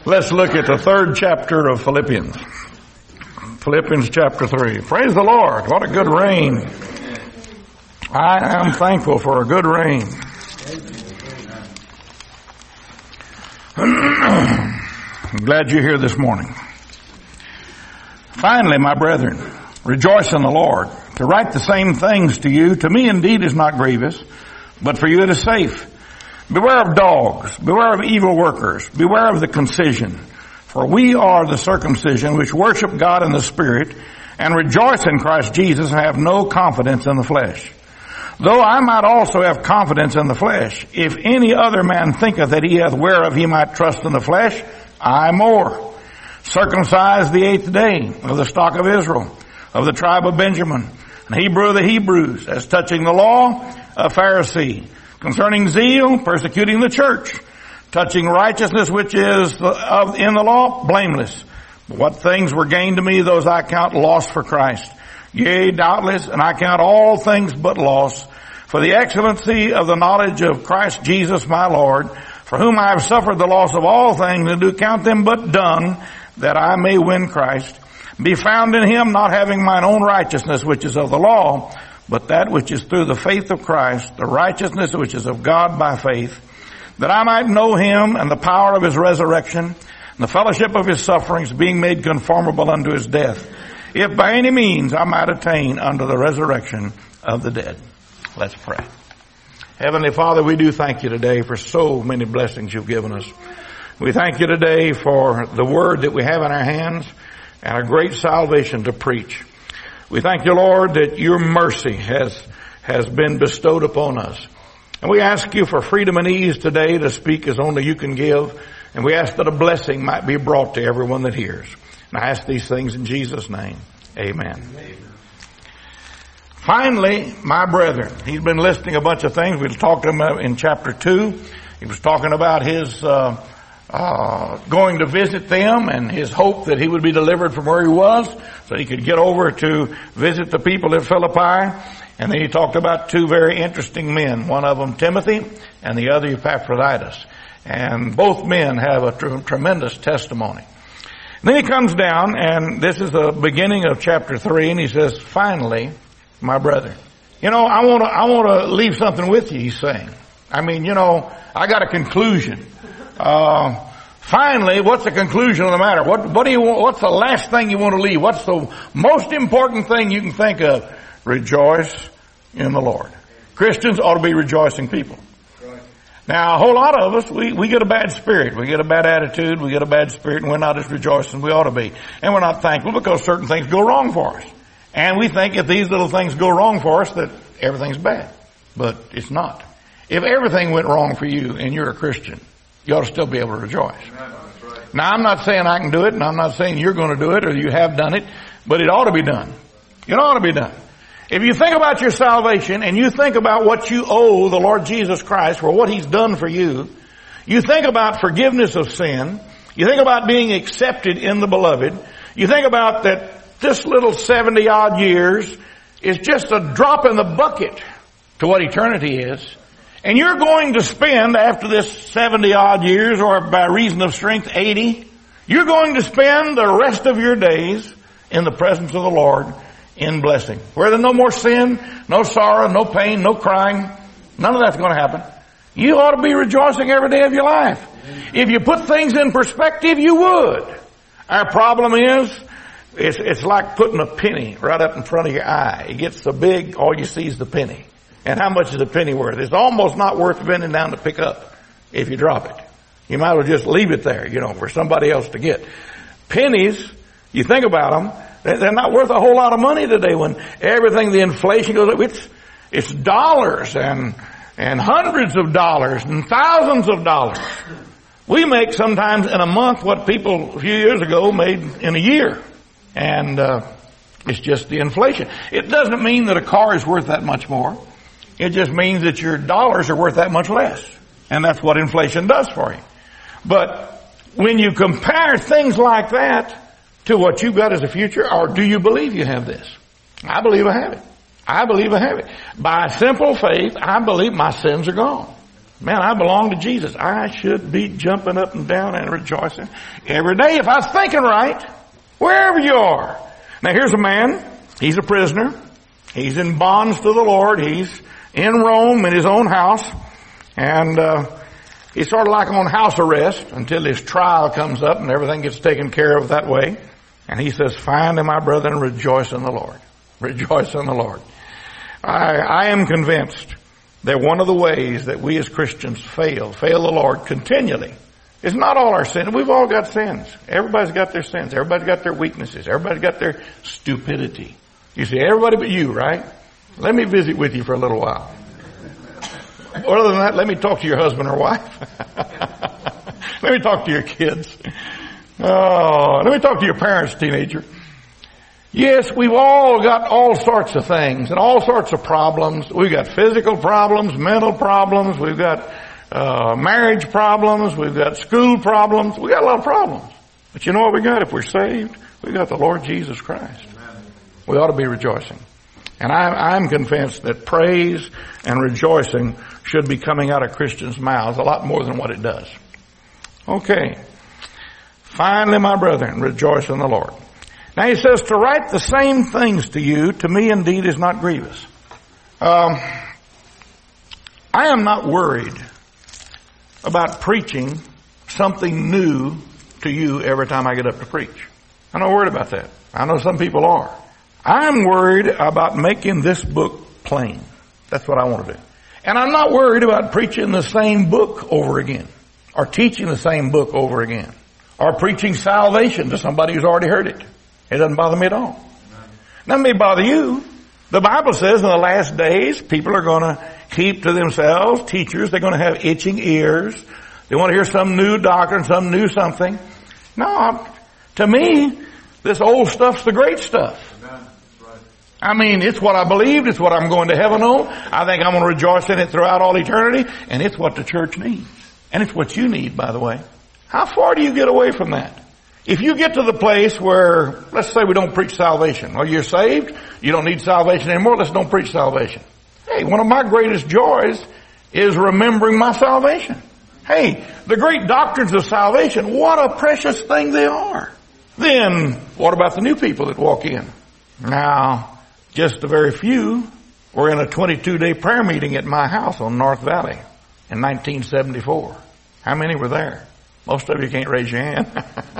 Let's look at the third chapter of Philippians. Philippians chapter 3. Praise the Lord. What a good rain. I am thankful for a good rain. I'm glad you're here this morning. Finally, my brethren, rejoice in the Lord. To write the same things to you, to me indeed is not grievous, but for you it is safe. Beware of dogs, beware of evil workers, beware of the concision. For we are the circumcision which worship God in the Spirit, and rejoice in Christ Jesus, and have no confidence in the flesh. Though I might also have confidence in the flesh, if any other man thinketh that he hath whereof he might trust in the flesh, I more. Circumcised the 8th day, of the stock of Israel, of the tribe of Benjamin, an Hebrew of the Hebrews, as touching the law, a Pharisee, concerning zeal, persecuting the church, touching righteousness which is in the law, blameless. But what things were gained to me, those I count loss for Christ. Yea, doubtless, and I count all things but loss, for the excellency of the knowledge of Christ Jesus my Lord, for whom I have suffered the loss of all things, and do count them but dung, that I may win Christ, be found in him, not having mine own righteousness which is of the law, but that which is through the faith of Christ, the righteousness which is of God by faith, that I might know him and the power of his resurrection, and the fellowship of his sufferings, being made conformable unto his death, if by any means I might attain unto the resurrection of the dead. Let's pray. Heavenly Father, we do thank you today for so many blessings you've given us. We thank you today for the word that we have in our hands and a great salvation to preach. We thank you, Lord, that your mercy has been bestowed upon us. And we ask you for freedom and ease today to speak as only you can give. And we ask that a blessing might be brought to everyone that hears. And I ask these things in Jesus' name. Amen. Finally, my brethren, he's been listing a bunch of things. We talked to him in chapter 2. He was talking about his going to visit them and his hope that he would be delivered from where he was so he could get over to visit the people at Philippi. And then he talked about two very interesting men, one of them Timothy and the other Epaphroditus. And both men have a tremendous testimony. And then he comes down, and this is the beginning of chapter 3, and he says, finally, my brother. You know, I want to leave something with you, he's saying. I mean, you know, I got a conclusion. Finally, what's the conclusion of the matter? What do you want? What's the last thing you want to leave? What's the most important thing you can think of? Rejoice in the Lord. Christians ought to be rejoicing people. Now, a whole lot of us, we get a bad spirit. We get a bad attitude. We get a bad spirit, and we're not as rejoicing we ought to be. And we're not thankful because certain things go wrong for us. And we think if these little things go wrong for us that everything's bad. But it's not. If everything went wrong for you and you're a Christian, you ought to still be able to rejoice. Now, I'm not saying I can do it, and I'm not saying you're going to do it or you have done it, but it ought to be done. It ought to be done. If you think about your salvation and you think about what you owe the Lord Jesus Christ for what he's done for you, you think about forgiveness of sin, you think about being accepted in the beloved, you think about that this little 70 odd years is just a drop in the bucket to what eternity is, and you're going to spend after this 70 odd years, or by reason of strength 80, you're going to spend the rest of your days in the presence of the Lord in blessing. Where there's no more sin, no sorrow, no pain, no crying. None of that's going to happen. You ought to be rejoicing every day of your life. If you put things in perspective, you would. Our problem is, it's like putting a penny right up in front of your eye. It gets so big, all you see is the penny. And how much is a penny worth? It's almost not worth bending down to pick up if you drop it. You might as well just leave it there, you know, for somebody else to get. Pennies, you think about them, they're not worth a whole lot of money today when everything, the inflation goes up. It's dollars and hundreds of dollars and thousands of dollars. We make sometimes in a month what people a few years ago made in a year. And it's just the inflation. It doesn't mean that a car is worth that much more. It just means that your dollars are worth that much less. And that's what inflation does for you. But when you compare things like that to what you've got as a future, or do you believe you have this? I believe I have it. I believe I have it. By simple faith, I believe my sins are gone. Man, I belong to Jesus. I should be jumping up and down and rejoicing every day if I was thinking right, wherever you are. Now here's a man. He's a prisoner. He's in bonds to the Lord. He's in Rome in his own house. And he's sort of like on house arrest until his trial comes up and everything gets taken care of that way. And he says, finally, my brethren, rejoice in the Lord. Rejoice in the Lord. I am convinced that one of the ways that we as Christians fail the Lord continually is not all our sin. We've all got sins. Everybody's got their sins. Everybody's got their weaknesses. Everybody's got their stupidity. You see, everybody but you, right? Let me visit with you for a little while. Other than that, let me talk to your husband or wife. Let me talk to your kids. Oh, let me talk to your parents, teenager. Yes, we've all got all sorts of things and all sorts of problems. We've got physical problems, mental problems. We've got marriage problems. We've got school problems. We've got a lot of problems. But you know what we got if we're saved? We've got the Lord Jesus Christ. We ought to be rejoicing. And I'm convinced that praise and rejoicing should be coming out of Christians' mouths a lot more than what it does. Okay. Finally, my brethren, rejoice in the Lord. Now he says, to write the same things to you, to me indeed is not grievous. I am not worried about preaching something new to you every time I get up to preach. I'm not worried about that. I know some people are. I'm worried about making this book plain. That's what I want to do. And I'm not worried about preaching the same book over again, or teaching the same book over again, or preaching salvation to somebody who's already heard it. It doesn't bother me at all. That may bother you. The Bible says in the last days, people are going to keep to themselves teachers. They're going to have itching ears. They want to hear some new doctrine, some new something. No, to me, this old stuff's the great stuff. I mean, it's what I believed. It's what I'm going to heaven on. I think I'm going to rejoice in it throughout all eternity. And it's what the church needs. And it's what you need, by the way. How far do you get away from that? If you get to the place where, let's say we don't preach salvation. Well, you're saved. You don't need salvation anymore. Let's don't preach salvation. Hey, one of my greatest joys is remembering my salvation. Hey, the great doctrines of salvation, what a precious thing they are. Then, what about the new people that walk in? Now, just a very few were in a 22-day prayer meeting at my house on North Valley in 1974. How many were there? Most of you can't raise your hand.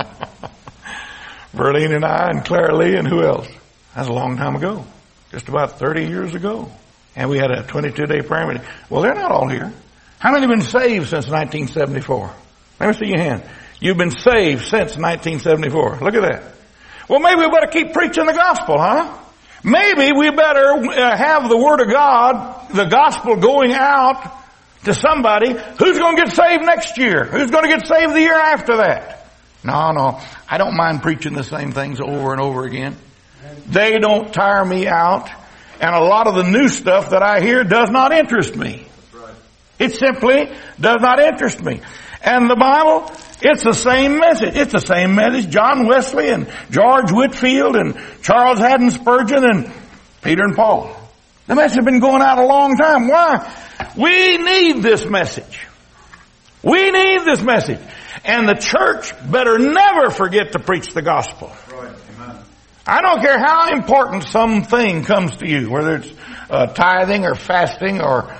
Verlene and I and Clara Lee and who else? That's a long time ago. Just about 30 years ago. And we had a 22-day prayer meeting. Well, they're not all here. How many have been saved since 1974? Let me see your hand. You've been saved since 1974. Look at that. Well, maybe we better keep preaching the gospel, huh? Maybe we better have the Word of God, the gospel going out to somebody who's going to get saved next year, who's going to get saved the year after that. No, I don't mind preaching the same things over and over again. They don't tire me out, and a lot of the new stuff that I hear does not interest me. It simply does not interest me. And the Bible, it's the same message. It's the same message John Wesley and George Whitefield and Charles Haddon Spurgeon and Peter and Paul. The message has been going out a long time. Why? We need this message. We need this message. And the church better never forget to preach the gospel. Right. Amen. I don't care how important something comes to you, whether it's tithing or fasting or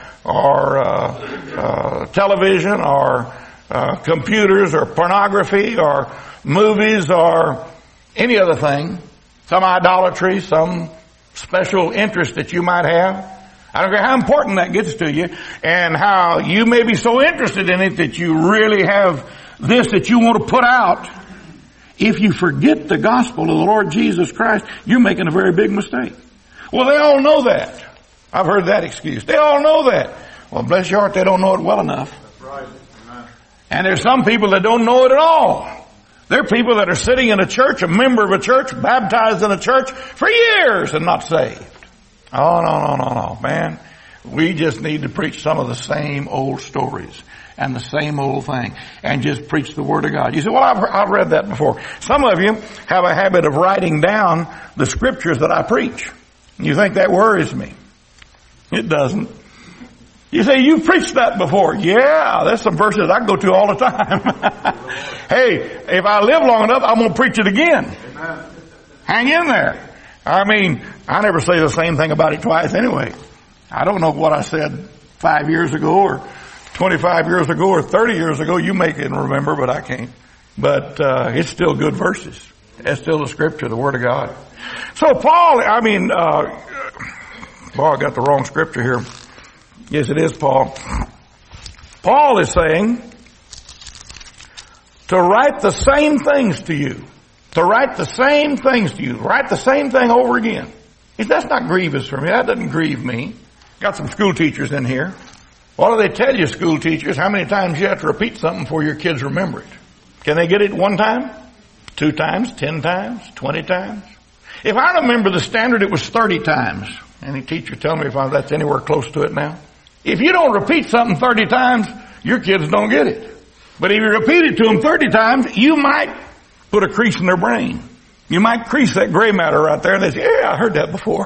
television or computers or pornography or movies or any other thing, some idolatry, some special interest that you might have. I don't care how important that gets to you and how you may be so interested in it that you really have this that you want to put out. If you forget the gospel of the Lord Jesus Christ, you're making a very big mistake. Well, they all know that. I've heard that excuse. They all know that. Well, bless your heart, they don't know it well enough. That's right. Amen. And there's some people that don't know it at all. There are people that are sitting in a church, a member of a church, baptized in a church for years and not saved. Oh, no, man. We just need to preach some of the same old stories and the same old thing and just preach the Word of God. You say, well, I've read that before. Some of you have a habit of writing down the scriptures that I preach. You think that worries me. It doesn't. You say, you preached that before. Yeah, there's some verses I go to all the time. Hey, if I live long enough, I'm going to preach it again. Amen. Hang in there. I mean, I never say the same thing about it twice anyway. I don't know what I said 5 years ago or 25 years ago or 30 years ago. You may can remember, but I can't. But it's still good verses. It's still the scripture, the word of God. So Paul, I got the wrong scripture here. Yes, it is Paul. Paul is saying to write the same things to you. To write the same things to you. Write the same thing over again. That's not grievous for me. That doesn't grieve me. Got some school teachers in here. What do they tell you, school teachers? How many times you have to repeat something before your kids remember it? Can they get it 1 time? 2 times? 10 times? 20 times? If I remember the standard, it was 30 times. Any teacher tell me if that's anywhere close to it now? If you don't repeat something 30 times, your kids don't get it. But if you repeat it to them 30 times, you might put a crease in their brain. You might crease that gray matter right there, and they say, yeah, I heard that before.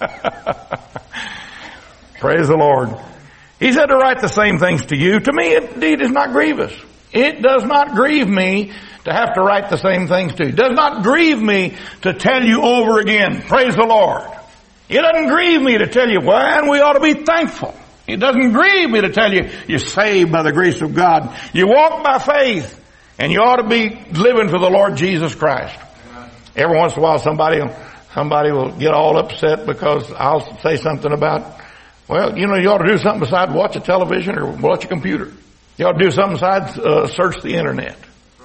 Praise the Lord. He said to write the same things to you. To me, it indeed is not grievous. It does not grieve me to have to write the same things to you. It does not grieve me to tell you over again. Praise the Lord. It doesn't grieve me to tell you, well, we ought to be thankful. It doesn't grieve me to tell you, you're saved by the grace of God. You walk by faith, and you ought to be living for the Lord Jesus Christ. Every once in a while, somebody will get all upset because I'll say something about, well, you ought to do something besides watch a television or watch a computer. You ought to do something besides search the internet.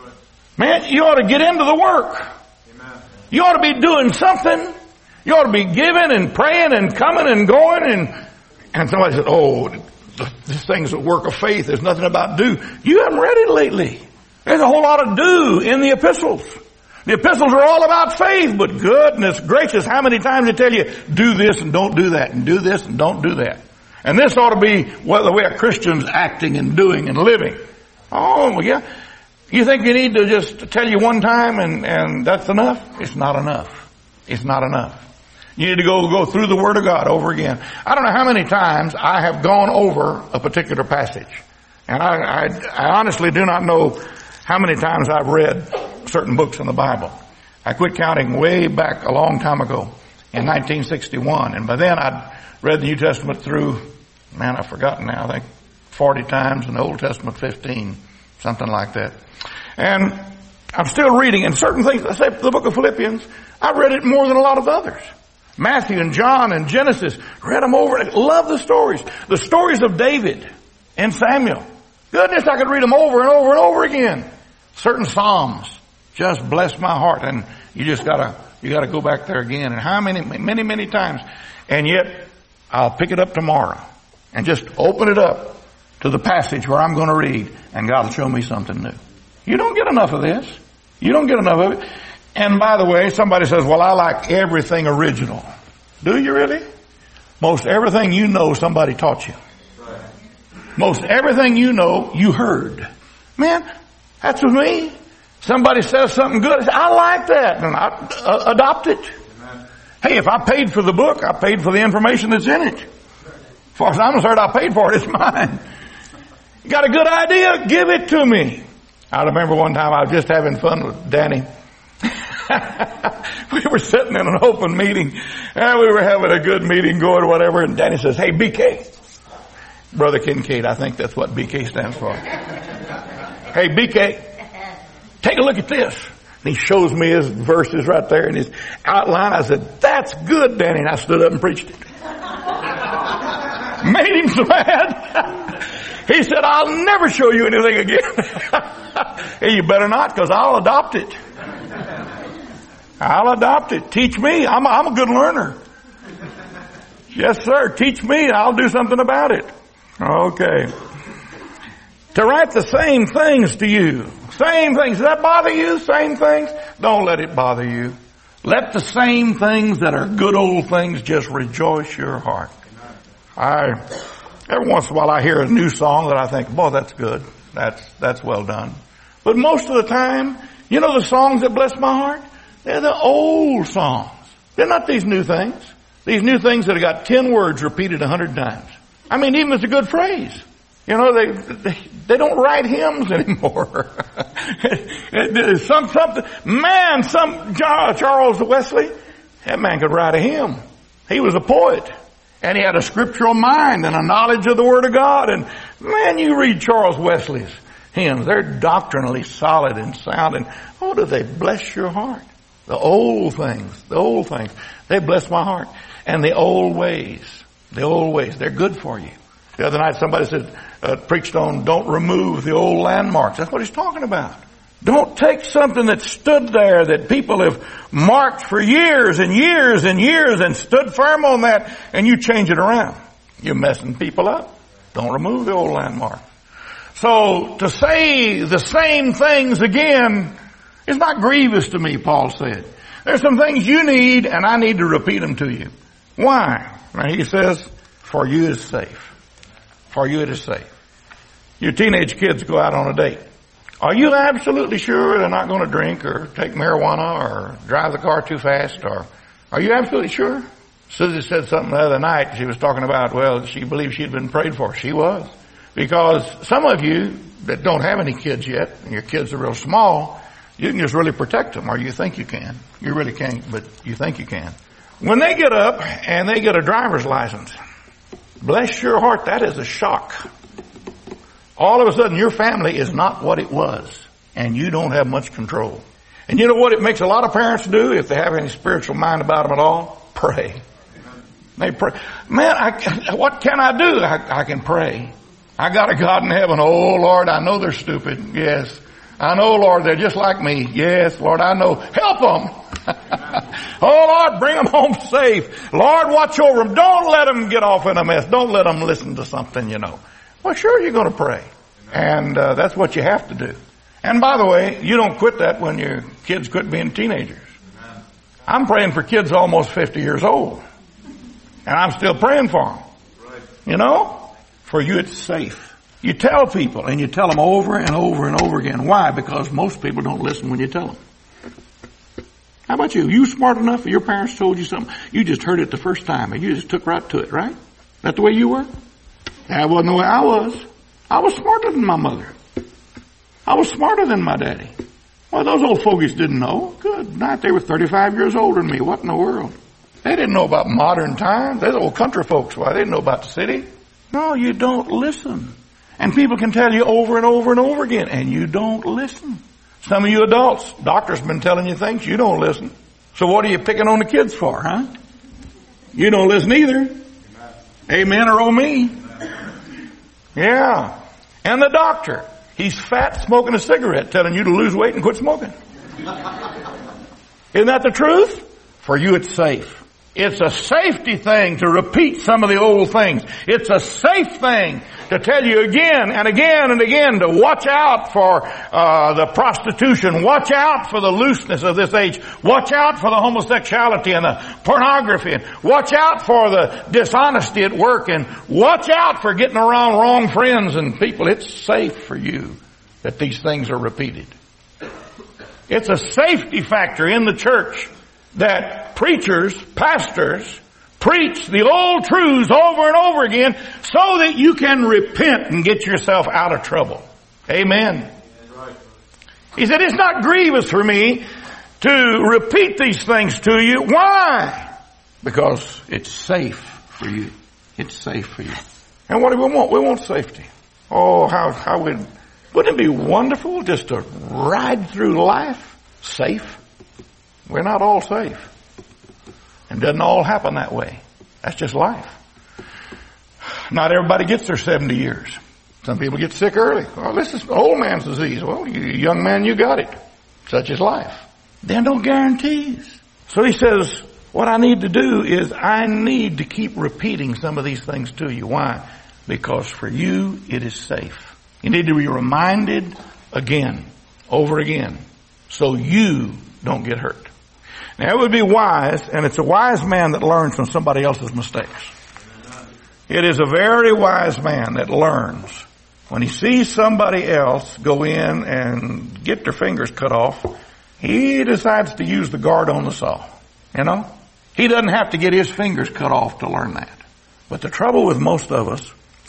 Man, you ought to get into the work. You ought to be doing something. You ought to be giving and praying and coming and going. And somebody said, oh, this thing's a work of faith. There's nothing about do. You haven't read it lately. There's a whole lot of do in the epistles. The epistles are all about faith, but goodness gracious, how many times they tell you, do this and don't do that, and do this and don't do that. And this ought to be the way a Christian's acting and doing and living. Oh, yeah. You think you need to just tell you one time and that's enough? It's not enough. It's not enough. You need to go through the Word of God over again. I don't know how many times I have gone over a particular passage. And I honestly do not know how many times I've read certain books in the Bible. I quit counting way back a long time ago in 1961. And by then I'd read the New Testament through, man, I've forgotten now, I think 40 times and the Old Testament 15, something like that. And I'm still reading, and certain things, I say the book of Philippians, I read it more than a lot of others. Matthew and John and Genesis, read them over. Love the stories. The stories of David and Samuel. Goodness, I could read them over and over and over again. Certain Psalms just bless my heart, and you gotta go back there again. And how many times. And yet, I'll pick it up tomorrow and just open it up to the passage where I'm going to read, and God will show me something new. You don't get enough of this. You don't get enough of it. And by the way, somebody says, well, I like everything original. Do you really? Most everything you know, somebody taught you. Most everything you know, you heard. Man, that's with me. Somebody says something good, I say, I like that, and I adopt it. Hey, if I paid for the book, I paid for the information that's in it. As far as I'm concerned, I paid for it. It's mine. You got a good idea? Give it to me. I remember one time I was just having fun with Danny. We were sitting in an open meeting, and we were having a good meeting going or whatever, and Danny says, hey, BK. Brother Kincaid, I think that's what BK stands for. Hey, BK, take a look at this. And he shows me his verses right there in his outline. I said, that's good, Danny. And I stood up and preached it. Made him so mad. He said, I'll never show you anything again. Hey, you better not, because I'll adopt it. I'll adopt it. Teach me. I'm a good learner. Yes, sir. Teach me. I'll do something about it. Okay. To write the same things to you. Same things. Does that bother you? Same things? Don't let it bother you. Let the same things that are good old things just rejoice your heart. Every once in a while I hear a new song that I think, boy, that's good. That's well done. But most of the time, you know the songs that bless my heart? They're the old songs. They're not these new things. These new things that have got 10 words repeated 100 times. I mean, even it's a good phrase. You know, they don't write hymns anymore. Charles Wesley, that man could write a hymn. He was a poet. And he had a scriptural mind and a knowledge of the Word of God. And man, you read Charles Wesley's hymns. They're doctrinally solid and sound. And oh, do they bless your heart. The old things, they bless my heart. And the old ways, they're good for you. The other night somebody said, preached on don't remove the old landmarks. That's what he's talking about. Don't take something that stood there that people have marked for years and years and years and stood firm on that, and you change it around. You're messing people up. Don't remove the old landmark. So to say the same things again is not grievous to me, Paul said. There's some things you need, and I need to repeat them to you. Why? Now he says, for you is safe. For you it is safe. Your teenage kids go out on a date. Are you absolutely sure they're not going to drink or take marijuana or drive the car too fast? Or are you absolutely sure? Susie said something the other night. She was talking about, well, she believed she'd been prayed for. She was. Because some of you that don't have any kids yet, and your kids are real small, you can just really protect them, or you think you can. You really can't, but you think you can. When they get up and they get a driver's license, bless your heart, that is a shock. All of a sudden, your family is not what it was, and you don't have much control. And you know what it makes a lot of parents do if they have any spiritual mind about them at all? Pray. They pray. Man, what can I do? I can pray. I got a God in heaven. Oh, Lord, I know they're stupid. Yes. I know, Lord, they're just like me. Yes, Lord, I know. Help them. Oh, Lord, bring them home safe. Lord, watch over them. Don't let them get off in a mess. Don't let them listen to something, you know. Well, sure, you're going to pray. And that's what you have to do. And by the way, you don't quit that when your kids quit being teenagers. I'm praying for kids almost 50 years old. And I'm still praying for them. You know? For you it's safe. You tell people, and you tell them over and over and over again. Why? Because most people don't listen when you tell them. How about you? You smart enough? Your parents told you something. You just heard it the first time, and you just took right to it, right? That the way you were? That wasn't the way I was. I was smarter than my mother. I was smarter than my daddy. Well, those old fogies didn't know. Good night. They were 35 years older than me. What in the world? They didn't know about modern times. They're old country folks. Why? They didn't know about the city. No, you don't listen. And people can tell you over and over and over again, and you don't listen. Some of you adults, doctors have been telling you things, you don't listen. So what are you picking on the kids for, huh? You don't listen either. Amen or oh me. Yeah. And the doctor, he's fat smoking a cigarette telling you to lose weight and quit smoking. Isn't that the truth? For you it's safe. It's a safety thing to repeat some of the old things. It's a safe thing to tell you again and again and again to watch out for the prostitution. Watch out for the looseness of this age. Watch out for the homosexuality and the pornography. And watch out for the dishonesty at work. And watch out for getting around wrong friends and people. It's safe for you that these things are repeated. It's a safety factor in the church that preachers, pastors, preach the old truths over and over again so that you can repent and get yourself out of trouble. Amen. He said, it's not grievous for me to repeat these things to you. Why? Because it's safe for you. It's safe for you. And what do we want? We want safety. Oh, wouldn't it be wonderful just to ride through life safe? We're not all safe. It doesn't all happen that way. That's just life. Not everybody gets their 70 years. Some people get sick early. Well, this is old man's disease. Well, you young man, you got it. Such is life. There are no guarantees. So he says, what I need to do is I need to keep repeating some of these things to you. Why? Because for you, it is safe. You need to be reminded again, over again, so you don't get hurt. Now, it would be wise, and it's a wise man that learns from somebody else's mistakes. It is a very wise man that learns when he sees somebody else go in and get their fingers cut off, he decides to use the guard on the saw. You know? He doesn't have to get his fingers cut off to learn that. But the trouble with most of us,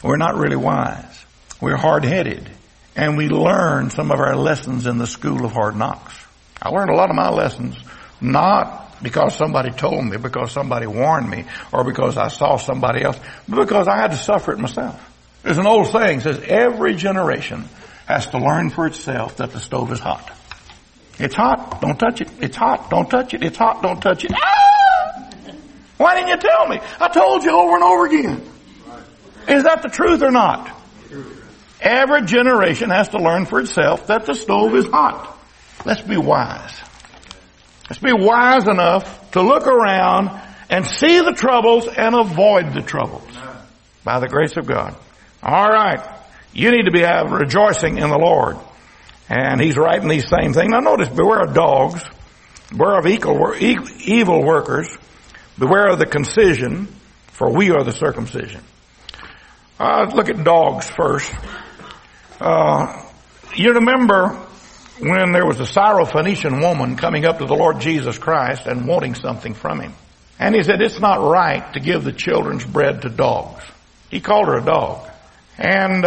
We're not really wise. We're hard-headed. And we learn some of our lessons in the school of hard knocks. I learned a lot of my lessons not because somebody told me, because somebody warned me, or because I saw somebody else, but because I had to suffer it myself. There's an old saying that says every generation has to learn for itself that the stove is hot. It's hot, don't touch it. It's hot, don't touch it. It's hot, don't touch it. Ah! Why didn't you tell me? I told you over and over again. Is that the truth or not? Every generation has to learn for itself that the stove is hot. Let's be wise. Let's be wise enough to look around and see the troubles and avoid the troubles by the grace of God. All right. You need to be rejoicing in the Lord. And he's writing these same things. Now notice, beware of dogs, beware of evil workers, beware of the concision, for we are the circumcision. Look at dogs first. You remember when there was a Syrophoenician woman coming up to the Lord Jesus Christ and wanting something from him. And he said, it's not right to give the children's bread to dogs. He called her a dog. And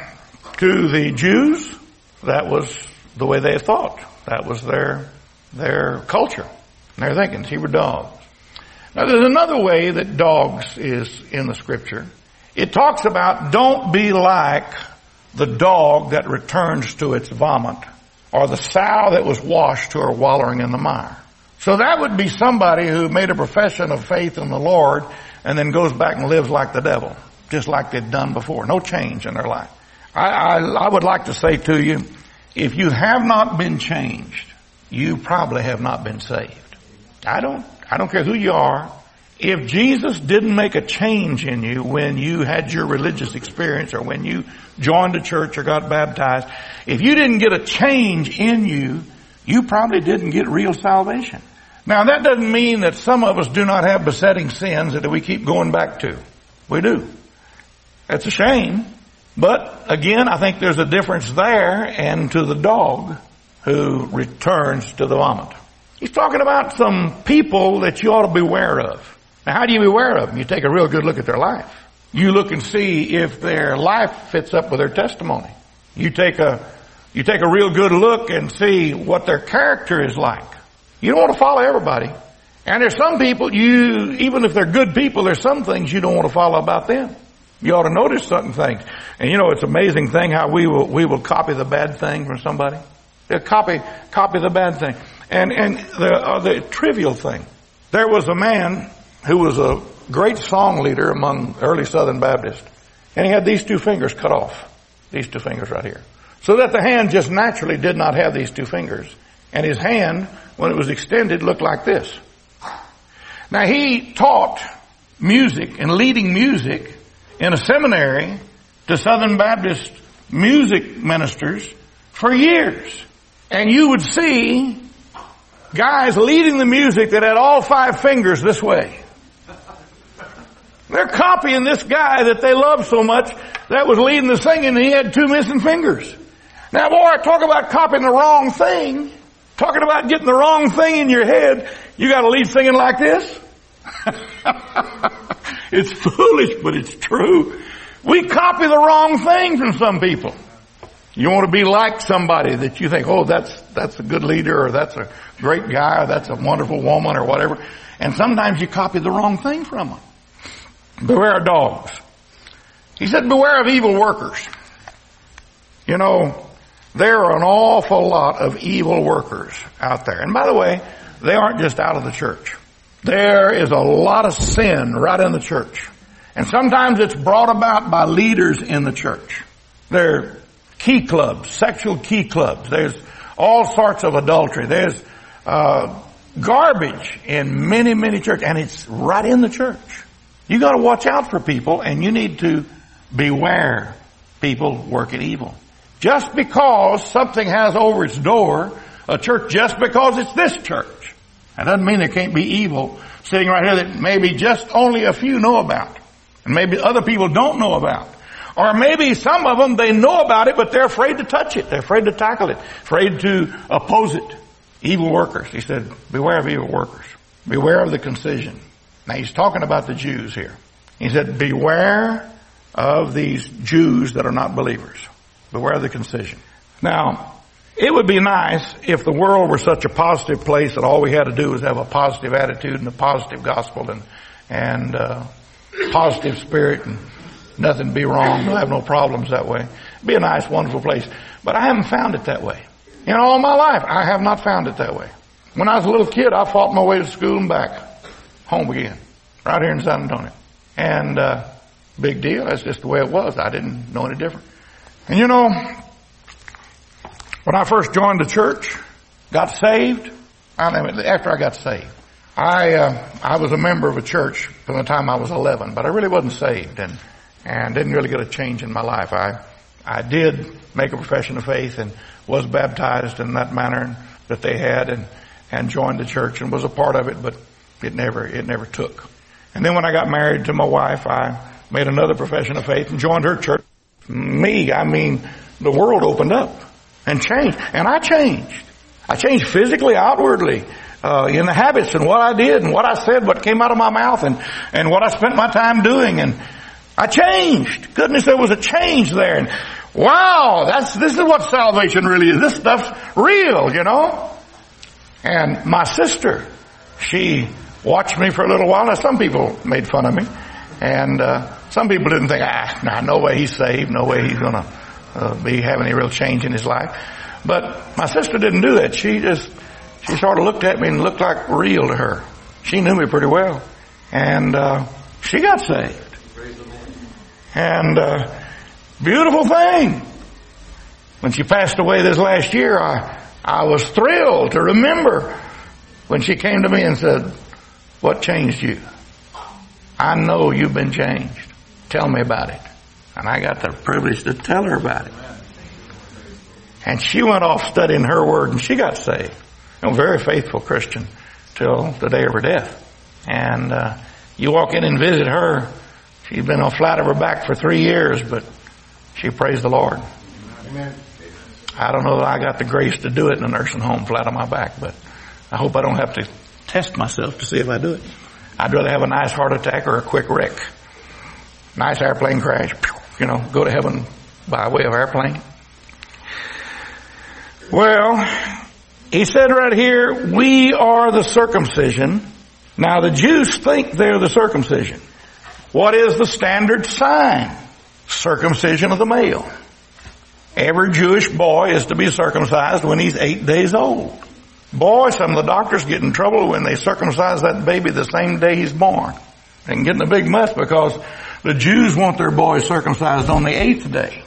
to the Jews, that was the way they thought. That was their culture. And their thinking, she were dogs. Now there's another way that dogs is in the scripture. It talks about don't be like the dog that returns to its vomit, or the sow that was washed to her wallowing in the mire. So that would be somebody who made a profession of faith in the Lord and then goes back and lives like the devil, just like they'd done before. No change in their life. I would like to say to you, if you have not been changed, you probably have not been saved. I don't care who you are. If Jesus didn't make a change in you when you had your religious experience or when you joined a church or got baptized, if you didn't get a change in you, you probably didn't get real salvation. Now that doesn't mean that some of us do not have besetting sins that we keep going back to. We do. That's a shame. But again, I think there's a difference there and to the dog who returns to the vomit. He's talking about some people that you ought to beware of. Now, how do you beware of them? You take a real good look at their life. You look and see if their life fits up with their testimony. You take a real good look and see what their character is like. You don't want to follow everybody. And there's some people even if they're good people, there's some things you don't want to follow about them. You ought to notice certain things. And you know, it's an amazing thing how we will copy the bad thing from somebody. They'll copy the bad thing. And the trivial thing. There was a man who was a great song leader among early Southern Baptists. And he had these two fingers cut off. These two fingers right here. So that the hand just naturally did not have these two fingers. And his hand, when it was extended, looked like this. Now he taught music and leading music in a seminary to Southern Baptist music ministers for years. And you would see guys leading the music that had all 5 fingers this way. They're copying this guy that they love so much that was leading the singing and he had 2 missing fingers. Now boy, talk about copying the wrong thing. Talking about getting the wrong thing in your head. You got to lead singing like this? It's foolish, but it's true. We copy the wrong thing from some people. You want to be like somebody that you think, oh, that's a good leader, or that's a great guy, or that's a wonderful woman, or whatever. And sometimes you copy the wrong thing from them. Beware of dogs. He said, beware of evil workers. You know, there are an awful lot of evil workers out there. And by the way, they aren't just out of the church. There is a lot of sin right in the church. And sometimes it's brought about by leaders in the church. There are key clubs, sexual key clubs. There's all sorts of adultery. There's garbage in many, many churches. And it's right in the church. You got to watch out for people, and you need to beware people working evil. Just because something has over its door a church, just because it's this church, that doesn't mean there can't be evil sitting right here that maybe just only a few know about, and maybe other people don't know about. Or maybe some of them, they know about it, but they're afraid to touch it. They're afraid to tackle it, afraid to oppose it. Evil workers. He said, beware of evil workers. Beware of the concision. Now he's talking about the Jews here. He said, beware of these Jews that are not believers. Beware of the concision. Now, it would be nice if the world were such a positive place that all we had to do was have a positive attitude and a positive gospel and positive spirit and nothing to be wrong. We'll have no problems that way. It'd be a nice, wonderful place. But I haven't found it that way. In all my life, I have not found it that way. When I was a little kid, I fought my way to school and back. Home again. Right here in San Antonio. And, big deal. That's just the way it was. I didn't know any different. And you know, when I first joined the church, got saved, after I got saved, I was a member of a church from the time I was 11, but I really wasn't saved and didn't really get a change in my life. I did make a profession of faith and was baptized in that manner that they had and joined the church and was a part of it, but it never took. And then when I got married to my wife, I made another profession of faith and joined her church. The world opened up and changed. And I changed. I changed physically, outwardly, in the habits and what I did and what I said, what came out of my mouth and what I spent my time doing. And I changed. Goodness, there was a change there. And wow, this is what salvation really is. This stuff's real, you know. And my sister, she watched me for a little while. Now, some people made fun of me. And some people didn't think, no way he's saved. No way he's going to be having any real change in his life. But my sister didn't do that. She sort of looked at me and looked like real to her. She knew me pretty well. And she got saved. And beautiful thing. When she passed away this last year, I was thrilled to remember when she came to me and said, "What changed you? I know you've been changed. Tell me about it." And I got the privilege to tell her about it. And she went off studying her word and she got saved. A very faithful Christian till the day of her death. And you walk in and visit her. She's been on flat of her back for 3 years, but she praised the Lord. Amen. I don't know that I got the grace to do it in a nursing home flat on my back, but I hope I don't have to test myself to see if I do it. I'd rather have a nice heart attack or a quick wreck. Nice airplane crash, go to heaven by way of airplane. Well, he said right here, we are the circumcision. Now the Jews think they're the circumcision. What is the standard sign? Circumcision of the male. Every Jewish boy is to be circumcised when he's 8 days old. Boy, some of the doctors get in trouble when they circumcise that baby the same day he's born. They can get in a big mess because the Jews want their boys circumcised on the 8th day.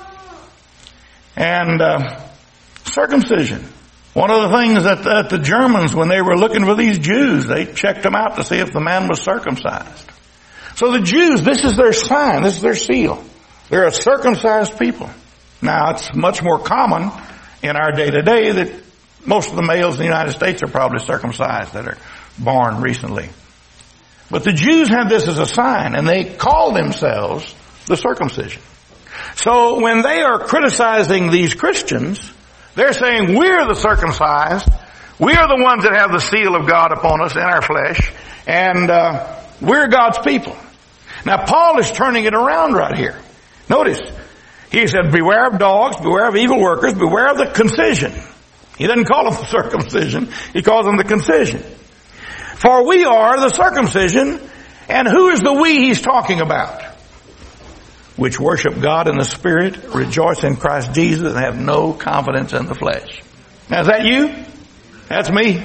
And circumcision. One of the things that the Germans, when they were looking for these Jews, they checked them out to see if the man was circumcised. So the Jews, this is their sign, this is their seal. They're a circumcised people. Now, it's much more common in our day-to-day that most of the males in the United States are probably circumcised that are born recently. But the Jews have this as a sign, and they call themselves the circumcision. So when they are criticizing these Christians, they're saying, we're the circumcised, we are the ones that have the seal of God upon us in our flesh, and we're God's people. Now, Paul is turning it around right here. Notice, he said, beware of dogs, beware of evil workers, beware of the concision. He doesn't call them the circumcision, he calls them the concision. For we are the circumcision, and who is the we he's talking about? Which worship God in the Spirit, rejoice in Christ Jesus, and have no confidence in the flesh. Now, is that you? That's me.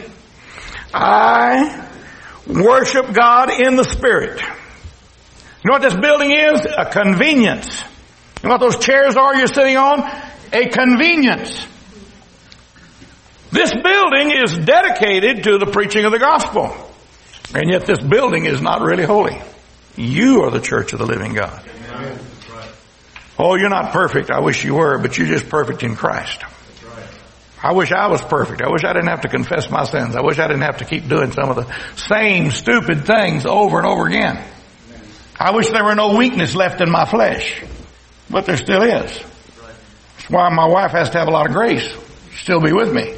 I worship God in the Spirit. You know what this building is? A convenience. You know what those chairs are you're sitting on? A convenience. This building is dedicated to the preaching of the gospel. And yet this building is not really holy. You are the church of the living God. Amen. Oh, you're not perfect. I wish you were, but you're just perfect in Christ. That's right. I wish I was perfect. I wish I didn't have to confess my sins. I wish I didn't have to keep doing some of the same stupid things over and over again. Amen. I wish there were no weakness left in my flesh. But there still is. That's why my wife has to have a lot of grace. Still be with me.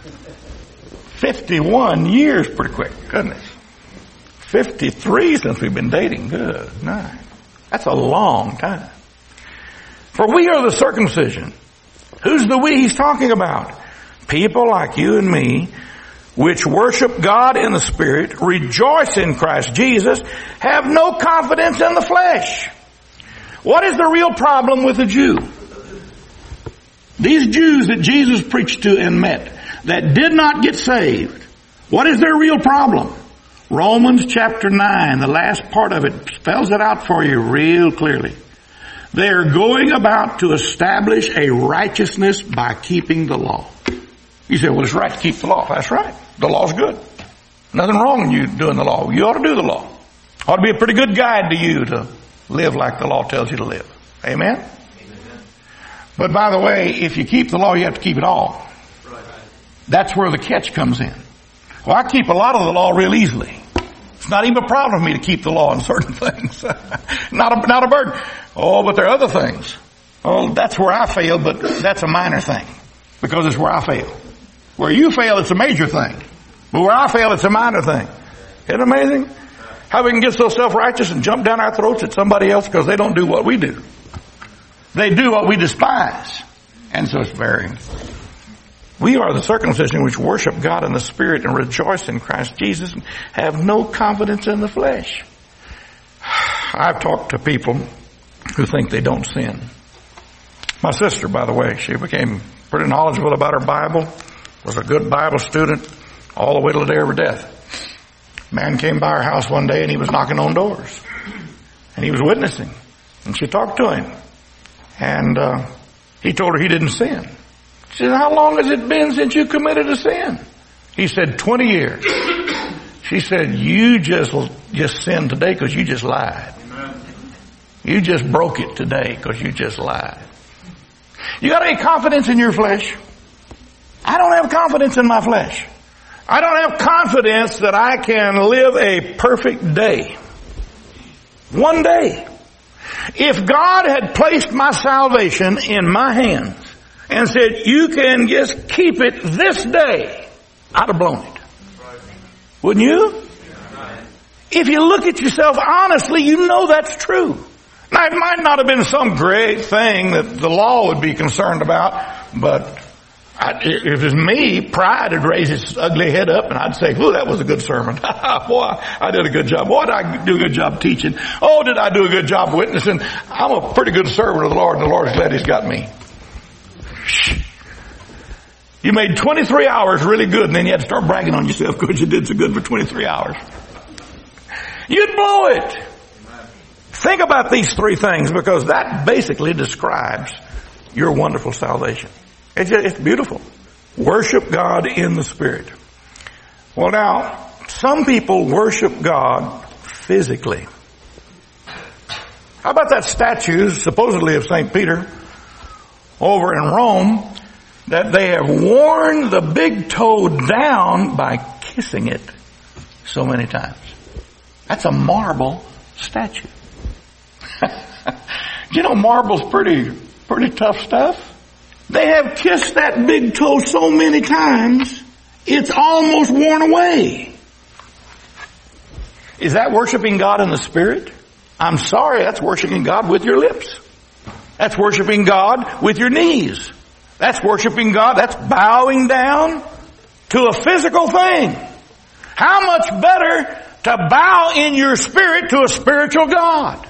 51 years, pretty quick. Goodness. 53 since we've been dating. Good night. That's a long time. For we are the circumcision. Who's the we he's talking about? People like you and me, which worship God in the Spirit, rejoice in Christ Jesus, have no confidence in the flesh. What is the real problem with the Jew? These Jews that Jesus preached to and met, that did not get saved, what is their real problem? Romans chapter 9, the last part of it spells it out for you real clearly. They are going about to establish a righteousness by keeping the law. You say, well, it's right to keep the law. That's right. The law's good. Nothing wrong in you doing the law. You ought to do the law. Ought to be a pretty good guide to you to live like the law tells you to live. Amen? Amen. But by the way, if you keep the law, you have to keep it all. Right. That's where the catch comes in. Well, I keep a lot of the law real easily. It's not even a problem for me to keep the law in certain things. not a burden. Oh, but there are other things. Oh, that's where I fail, but that's a minor thing. Because it's where I fail. Where you fail, it's a major thing. But where I fail, it's a minor thing. Isn't it amazing? How we can get so self-righteous and jump down our throats at somebody else because they don't do what we do. They do what we despise. And so it's very... We are the circumcision which worship God in the Spirit and rejoice in Christ Jesus and have no confidence in the flesh. I've talked to people who think they don't sin. My sister, by the way, she became pretty knowledgeable about her Bible, was a good Bible student all the way to the day of her death. Man came by her house one day and he was knocking on doors. And he was witnessing. And she talked to him. And he told her he didn't sin. She said, how long has it been since you committed a sin? He said, 20 years. She said, you just sinned today because you just lied. Amen. You just broke it today because you just lied. You got any confidence in your flesh? I don't have confidence in my flesh. I don't have confidence that I can live a perfect day. One day. If God had placed my salvation in my hands and said, you can just keep it this day, I'd have blown it. Wouldn't you? If you look at yourself honestly, you know that's true. Now, it might not have been some great thing that the law would be concerned about, but if it was me, pride would raise its ugly head up and I'd say, oh, that was a good sermon. Boy, I did a good job. Boy, did I do a good job teaching. Oh, did I do a good job witnessing? I'm a pretty good servant of the Lord and the Lord's glad He's got me. You made 23 hours really good and then you had to start bragging on yourself because you did so good for 23 hours. You'd blow it. Think about these three things because that basically describes your wonderful salvation. It's beautiful. Worship God in the Spirit. Well now, some people worship God physically. How about that statue supposedly of St. Peter over in Rome that they have worn the big toe down by kissing it so many times? That's a marble statue. You know, marble's pretty tough stuff. They have kissed that big toe so many times, it's almost worn away. Is that worshiping God in the Spirit? I'm sorry, that's worshiping God with your lips. That's worshiping God with your knees. That's worshiping God, that's bowing down to a physical thing. How much better to bow in your spirit to a spiritual God?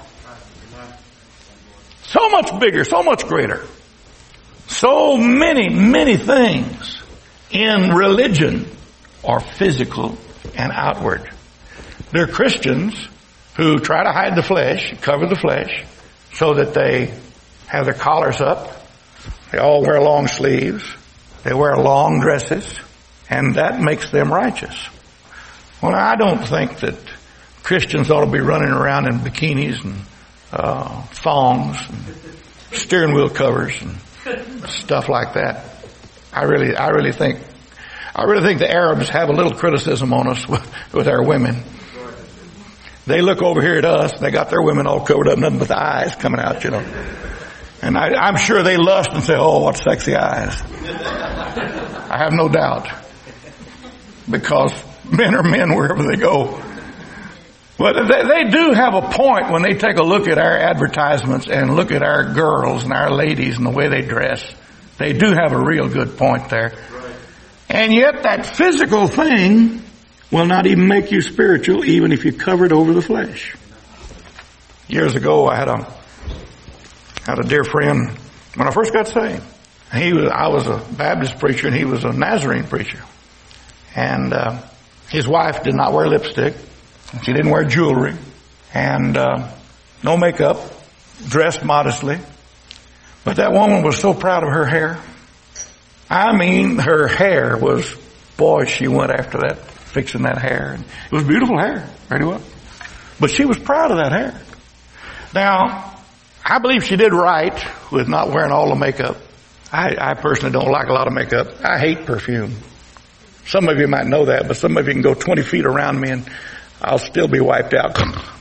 So much bigger, so much greater. So many things in religion are physical and outward. There are Christians who try to hide the flesh, cover the flesh, so that they have their collars up. They all wear long sleeves. They wear long dresses. And that makes them righteous. Well, I don't think that Christians ought to be running around in bikinis and thongs and steering wheel covers and stuff like that. I really think the Arabs have a little criticism on us with our women. They look over here at us, they got their women all covered up, nothing but the eyes coming out, you know. And I'm sure they lust and say, oh, what sexy eyes. I have no doubt. Because men are men wherever they go. But they do have a point when they take a look at our advertisements and look at our girls and our ladies and the way they dress. They do have a real good point there. And yet that physical thing will not even make you spiritual, even if you cover it over the flesh. Years ago, I had a dear friend when I first got saved. I was a Baptist preacher and he was a Nazarene preacher. And his wife did not wear lipstick. She didn't wear jewelry. And no makeup. Dressed modestly. But that woman was so proud of her hair. I mean, her hair was, boy, she went after that, fixing that hair. And it was beautiful hair, very well. But she was proud of that hair. Now, I believe she did right with not wearing all the makeup. I personally don't like a lot of makeup. I hate perfume. Some of you might know that, but some of you can go 20 feet around me and I'll still be wiped out.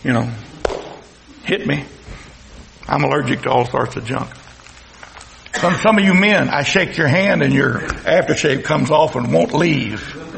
Hit me. I'm allergic to all sorts of junk. Some of you men, I shake your hand and your aftershave comes off and won't leave.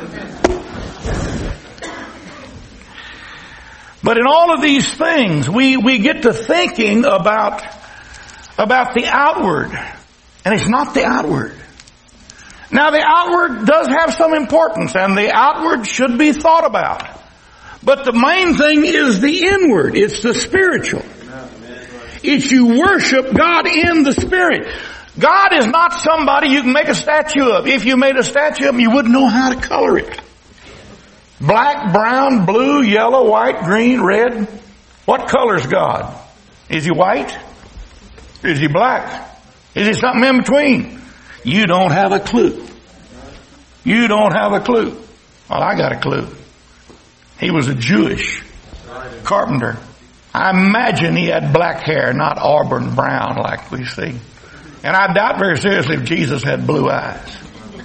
But in all of these things, we get to thinking about the outward. And it's not the outward. Now the outward does have some importance and the outward should be thought about. But the main thing is the inward. It's the spiritual. It's you worship God in the Spirit. God is not somebody you can make a statue of. If you made a statue of him, you wouldn't know how to color it. Black, brown, blue, yellow, white, green, red. What color is God? Is he white? Is he black? Is he something in between? You don't have a clue. You don't have a clue. Well, I got a clue. He was a Jewish carpenter. I imagine he had black hair, not auburn brown like we see. And I doubt very seriously if Jesus had blue eyes.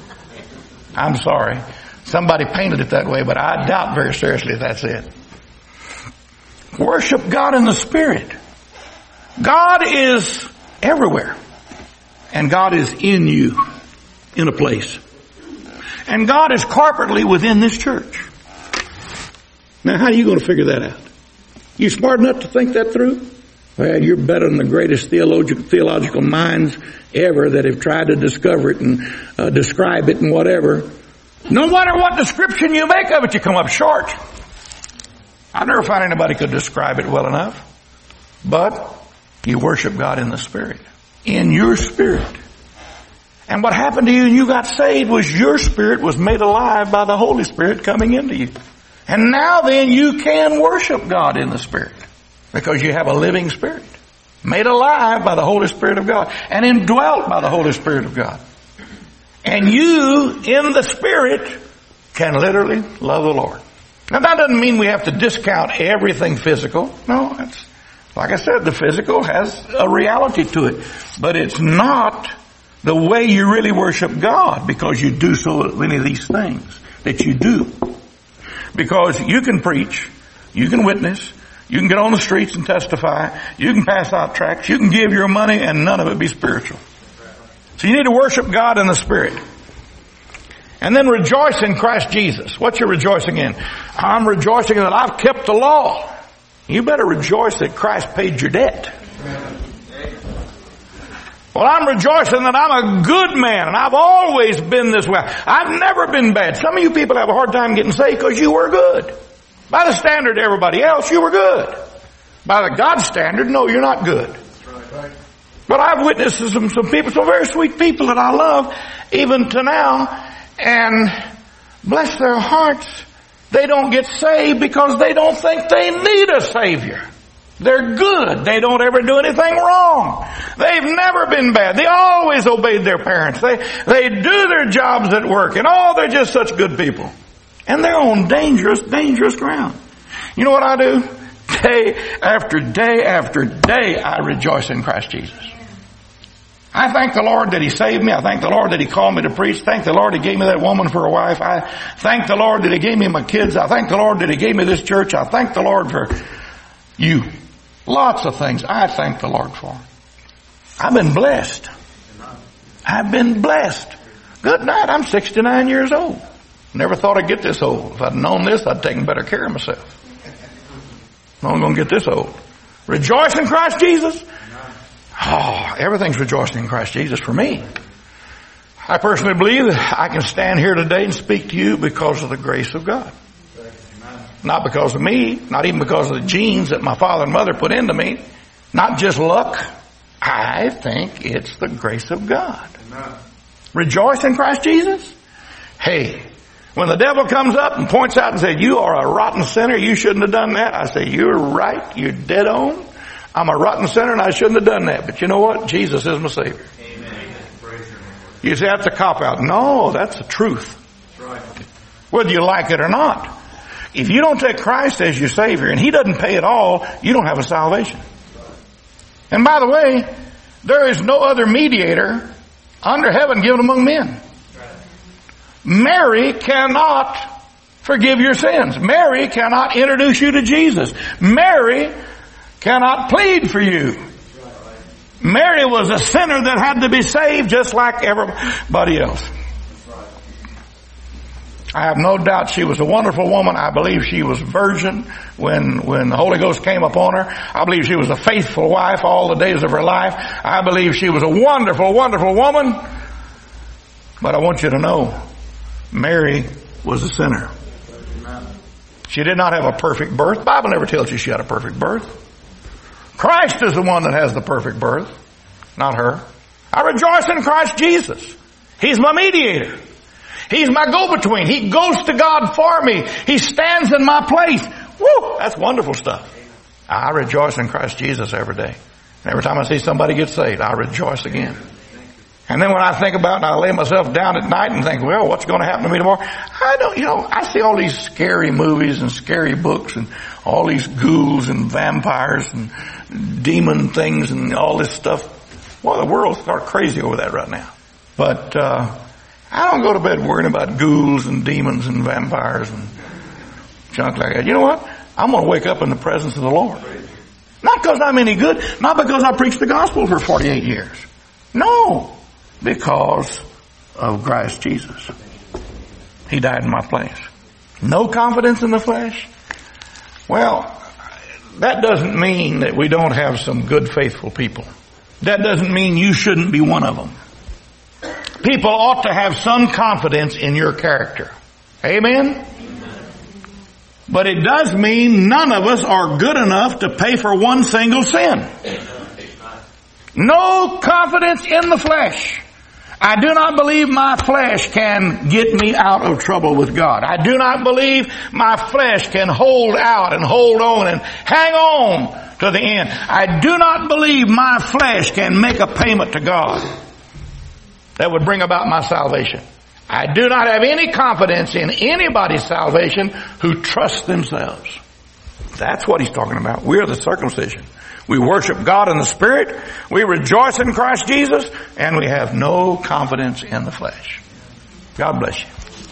I'm sorry. Somebody painted it that way, but I doubt very seriously if that's it. Worship God in the Spirit. God is everywhere. And God is in you, in a place. And God is corporately within this church. Now, how are you going to figure that out? You smart enough to think that through? Well, you're better than the greatest theological minds ever that have tried to discover it and describe it and whatever. No matter what description you make of it, you come up short. I never found anybody could describe it well enough. But you worship God in the Spirit. In your spirit. And what happened to you when you got saved was your spirit was made alive by the Holy Spirit coming into you. And now then you can worship God in the Spirit. Because you have a living spirit. Made alive by the Holy Spirit of God. And indwelt by the Holy Spirit of God. And you, in the Spirit, can literally love the Lord. Now that doesn't mean we have to discount everything physical. No, it's, like I said, the physical has a reality to it. But it's not the way you really worship God because you do so many of these things that you do. Because you can preach, you can witness, you can get on the streets and testify, you can pass out tracts, you can give your money and none of it be spiritual. So you need to worship God in the Spirit. And then rejoice in Christ Jesus. What you rejoicing in? I'm rejoicing that I've kept the law. You better rejoice that Christ paid your debt. Well, I'm rejoicing that I'm a good man and I've always been this way. I've never been bad. Some of you people have a hard time getting saved because you were good. By the standard of everybody else, you were good. By the God standard, no, you're not good. But I've witnessed some people, some very sweet people that I love, even to now, and bless their hearts, they don't get saved because they don't think they need a Savior. They're good. They don't ever do anything wrong. They've never been bad. They always obeyed their parents. They do their jobs at work, and they're just such good people. And they're on dangerous, dangerous ground. You know what I do? Day after day after day, I rejoice in Christ Jesus. I thank the Lord that He saved me. I thank the Lord that He called me to preach. Thank the Lord He gave me that woman for a wife. I thank the Lord that He gave me my kids. I thank the Lord that He gave me this church. I thank the Lord for you. Lots of things I thank the Lord for. I've been blessed. I've been blessed. Good night. I'm 69 years old. Never thought I'd get this old. If I'd known this, I'd taken better care of myself. I'm going to get this old. Rejoice in Christ Jesus. Oh, everything's rejoicing in Christ Jesus for me. I personally believe that I can stand here today and speak to you because of the grace of God. Not because of me, not even because of the genes that my father and mother put into me, not just luck. I think it's the grace of God. Rejoice in Christ Jesus. Hey, when the devil comes up and points out and says, you are a rotten sinner, you shouldn't have done that, I say, you're right, you're dead on. I'm a rotten sinner and I shouldn't have done that. But you know what? Jesus is my Savior. Amen. You say that's a cop-out. No, that's the truth. That's right. Whether you like it or not. If you don't take Christ as your Savior and He doesn't pay it all, you don't have a salvation. And by the way, there is no other mediator under heaven given among men. Mary cannot forgive your sins. Mary cannot introduce you to Jesus. Mary cannot plead for you. Mary was a sinner that had to be saved just like everybody else. I have no doubt she was a wonderful woman. I believe she was a virgin when the Holy Ghost came upon her. I believe she was a faithful wife all the days of her life. I believe she was a wonderful, wonderful woman. But I want you to know, Mary was a sinner. She did not have a perfect birth. The Bible never tells you she had a perfect birth. Christ is the one that has the perfect birth, not her. I rejoice in Christ Jesus. He's my mediator. He's my go-between. He goes to God for me. He stands in my place. Woo! That's wonderful stuff. I rejoice in Christ Jesus every day. Every time I see somebody get saved, I rejoice again. And then when I think about it and I lay myself down at night and think, well, what's going to happen to me tomorrow? I see all these scary movies and scary books and all these ghouls and vampires and demon things and all this stuff. Well, the world's sort of crazy over that right now. But, I don't go to bed worrying about ghouls and demons and vampires and junk like that. You know what? I'm going to wake up in the presence of the Lord. Not because I'm any good. Not because I preached the gospel for 48 years. No. Because of Christ Jesus. He died in my place. No confidence in the flesh? Well, that doesn't mean that we don't have some good, faithful people. That doesn't mean you shouldn't be one of them. People ought to have some confidence in your character. Amen? But it does mean none of us are good enough to pay for one single sin. No confidence in the flesh. I do not believe my flesh can get me out of trouble with God. I do not believe my flesh can hold out and hold on and hang on to the end. I do not believe my flesh can make a payment to God that would bring about my salvation. I do not have any confidence in anybody's salvation who trusts themselves. That's what he's talking about. We are the circumcision. We worship God in the Spirit. We rejoice in Christ Jesus. And we have no confidence in the flesh. God bless you.